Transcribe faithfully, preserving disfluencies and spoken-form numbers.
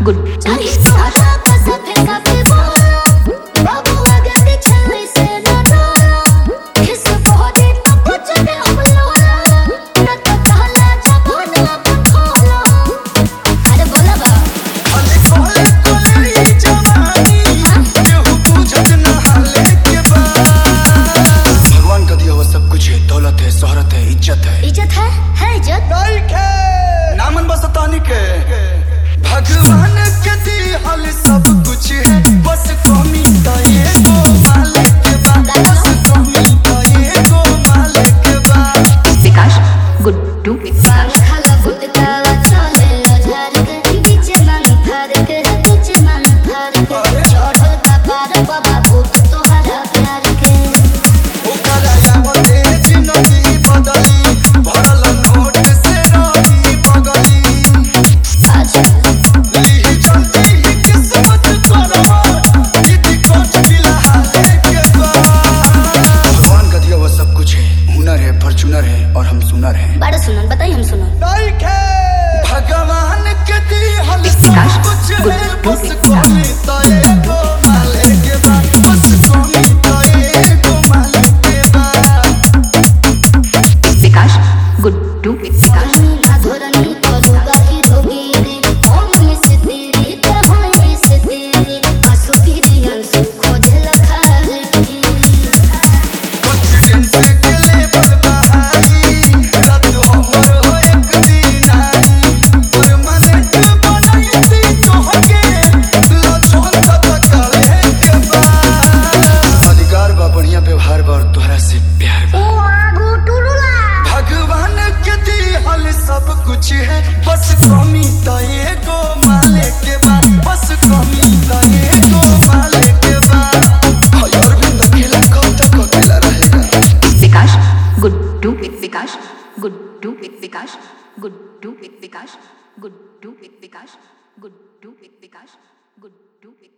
इज्जत है है इज्जत नहीं के नामन बसतानी के भगवान के दिहल सब कुछ है, बस कमी तो ये गो मालिक के बाद, बस कमी तो ये गो मालिक के बाद। विकास गुड्डू विकास खाला गुटका चले झाड़ के बीच मन फाड़ के बीच मन फाड़ के चढ़ल का पार बाबा भूत तोहरा प्यार के ओकरा यावते जिंदगी बदली भरल नोट से रही बगली आज ली चलती ही किस्मत करवा दीदी कोट दिला हाले के बाद। भगवान का दिया वो सब कुछ है, हुनर है, फॉर्च्यूनर है और हम सुनर हैं। बड़ा सुनन बताइए हम सुनन नहीं के भगवान के दिहल सब कुछ है, बस कमी तो ये गो मालिक के बाद, बस कमी तो ये गो मालिक के बाद। विकास गुड्डू विकास धोरनी करूँगा ही रोगी रे ओम में से तेरी कहाँ में से तेरी आंसू फिरी आंसू खोजे लखा रे कॉन्फिडेंस के लेवल बहाई रात हमर हो एक दिन आई परमानेंट बनाई दी तोहके लछन तक करे के बाद। अधिकार बा, बढ़िया व्यवहार बा और तोहरा से प्यार बा। ओ आगू टुरुला भगवान के दिहल सब कुछ है, बस कमी तो ये गो मालिक के बाद, बस कमी तो ये गो मालिक के बाद। और भी अकेला कब तक अकेला रहेगा। विकास गुड्डू विकास गुड्डू विकास गुड्डू विकास गुड्डू विकास गुड्डू विकास गुड्डू